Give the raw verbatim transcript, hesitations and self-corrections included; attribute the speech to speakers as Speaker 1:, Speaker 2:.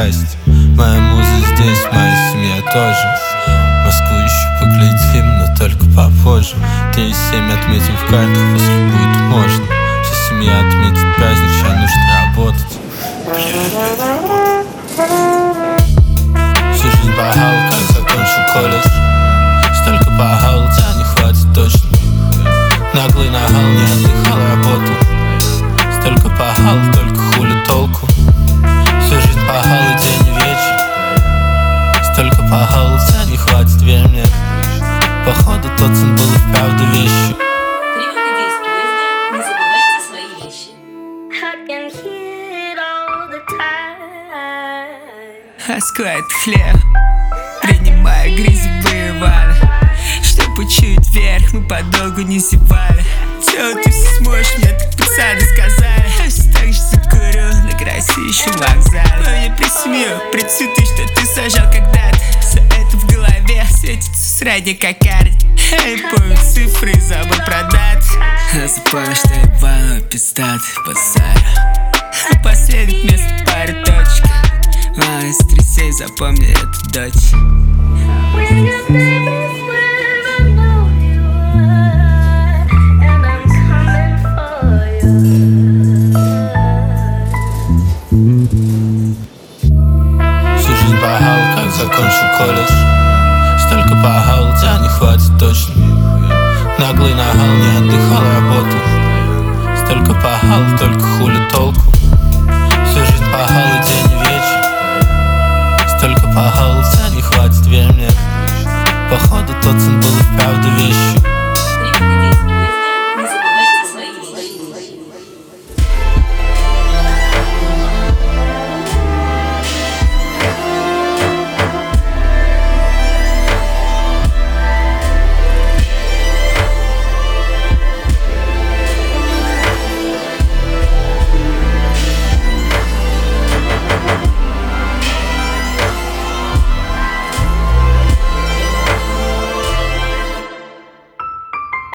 Speaker 1: счастье. Моя муза здесь, моя семья тоже. Москву еще поглядим, но только попозже. День семь отметим в картах, после будет можно. Вся семья отметит праздник, сейчас нужно работать. Всю жизнь пахал, как закончил колледж. Столько пахал, тебя не хватит точно. Наглый нагал, не отдыхал, работал. Столько пахал, только хули толку. Всю жизнь пахал и день и вечер. Столько пахал, тебя не хватит, верь мне. Походу тот сын был и вправду вещью.
Speaker 2: При выходе из поезда не забывайте свои вещи.
Speaker 3: Москва — это хлеб, принимая грязевые ваны. Чтоб учуять вверх, мы подолгу не зевали. Чё ты все сможешь, мне так пацаны сказали. Я все так же закурю на красивейшем вокзале. Но я при семью, при цветы, что ты сажал когда-то. Все это в голове светится средне как карт. Я не помню цифры, забыл продать. Запомни, что я ебану пиздат базар. Последних мест паре точек. Мама из трясей, запомни эту дочь.
Speaker 1: Всю жизнь пахал, как закончил колледж. Столько пахал, тебя не хватит точно. Наглый нагал, не отдыхал, работал. Столько пахал, только хули толку. Всю жизнь пахал и день и вечер. Столько пахал, тебя не хватит, верь мне. Походу тот сын был и вправду вещь.